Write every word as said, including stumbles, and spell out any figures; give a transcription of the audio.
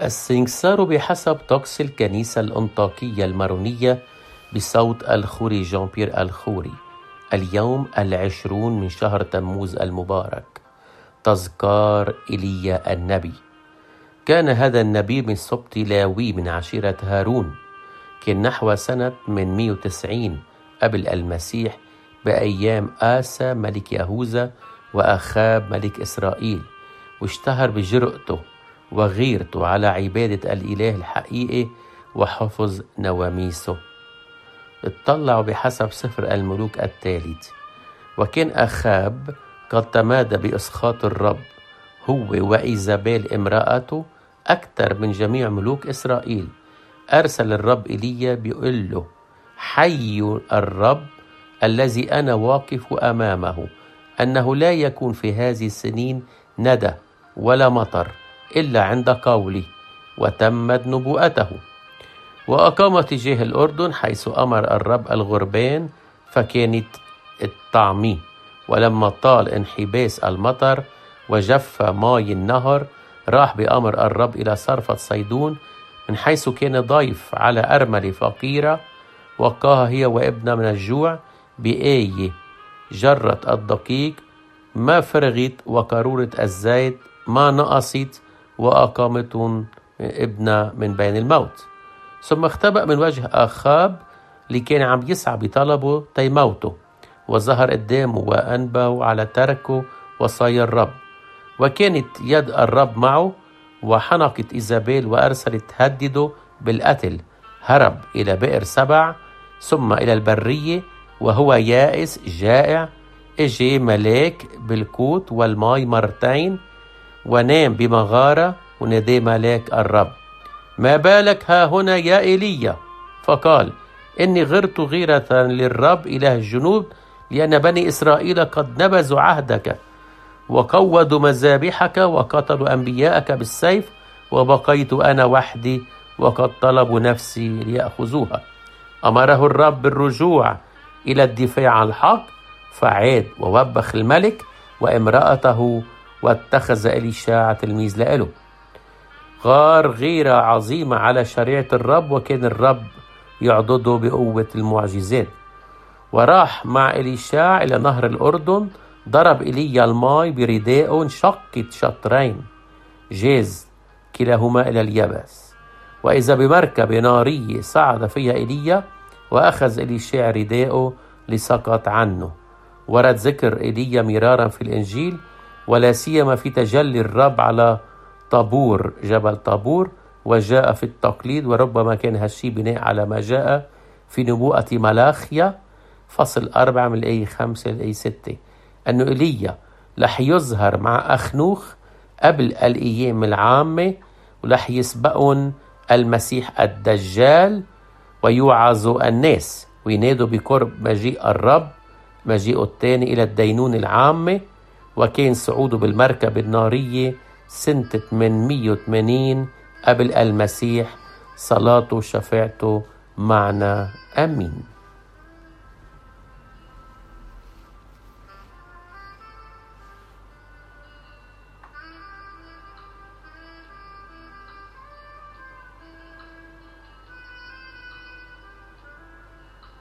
السنكسار بحسب طقس الكنيسة الأنطاكية المارونية بصوت الخوري جان بيير الخوري. اليوم العشرون من شهر تموز المبارك، تذكار إيليا النبي. كان هذا النبي من سبط لاوي من عشيرة هارون. كان نحو سنة من مئة وتسعين قبل المسيح بأيام آسى ملك يهوذا وأخاب ملك إسرائيل، واشتهر بجرأته وغيرته على عبادة الإله الحقيقي وحفظ نواميسه. اطلعوا بحسب سفر الملوك الثالث. وكان أخاب قد تمادى بإسخاط الرب هو وإيزابيل امرأته أكثر من جميع ملوك إسرائيل. أرسل الرب إيليا بيقول له: حي الرب الذي أنا واقف أمامه أنه لا يكون في هذه السنين ندى ولا مطر إلا عند قولي. وتمت نبوءته. وأقام تجاه الأردن حيث أمر الرب الغربان فكانت الطعمي. ولما طال انحباس المطر وجف ماي النهر، راح بأمر الرب إلى صرفة صيدون من حيث كان ضيف على أرملة فقيرة، وقاها هي وابنها من الجوع بآية جرة الدقيق ما فرغت وقارورة الزيت ما نقصت، وأقامتهم ابنها من بين الموت. ثم اختبأ من وجه أخاب اللي كان عم يسعى بطلبه تيموته، وظهر قدامه وأنبه على تركه وصايا الرب. وكانت يد الرب معه، وحنقت إيزابيل وأرسلت تهدده بالقتل. هرب إلى بئر سبع ثم إلى البرية وهو يائس جائع. اجي ملاك بالقوت والماء مرتين ونام بمغارة، ونادى ملاك الرب: ما بالك ها هنا يا إيليا؟ فقال: إني غرت غيرة للرب إله الجنود، لأن بني إسرائيل قد نبذوا عهدك وقودوا مذابحك وقتلوا أنبياءك بالسيف، وبقيت أنا وحدي وقد طلبوا نفسي ليأخذوها. أمره الرب بالرجوع إلى الدفاع عن الحق، فعاد ووبخ الملك وامرأته، واتخذ إليشاع تلميذ لإله. غار غيرة عظيمة على شريعة الرب، وكان الرب يعضده بقوة المعجزات. وراح مع إليشاع إلى نهر الأردن، ضرب إيليا الماء بردائه، انشقت شطرين، جاز كلاهما إلى اليبس. وإذا بمركب نارية صعد فيها إيليا، وأخذ إليشاع ردائه لسقط عنه. ورد ذكر إيليا مرارا في الإنجيل، ولا سيما في تجلي الرب على طابور جبل طابور، وجاء في التقليد. وربما كان هالشي بناء على ما جاء في نبوءة ملاخيا فصل أربعة من الآية خمسة للآية ستة، أنه إيليا رح يظهر مع أخنوخ قبل الأيام العامة، ورح يسبقون المسيح الدجال، ويوعظوا الناس وينادوا بقرب مجيء الرب مجيئه الثاني إلى الدينون العامة. وكان صعوده بالمركب النارية سنة ثمانمئة وثمانين قبل المسيح. صلاته وشفاعته معنا، آمين.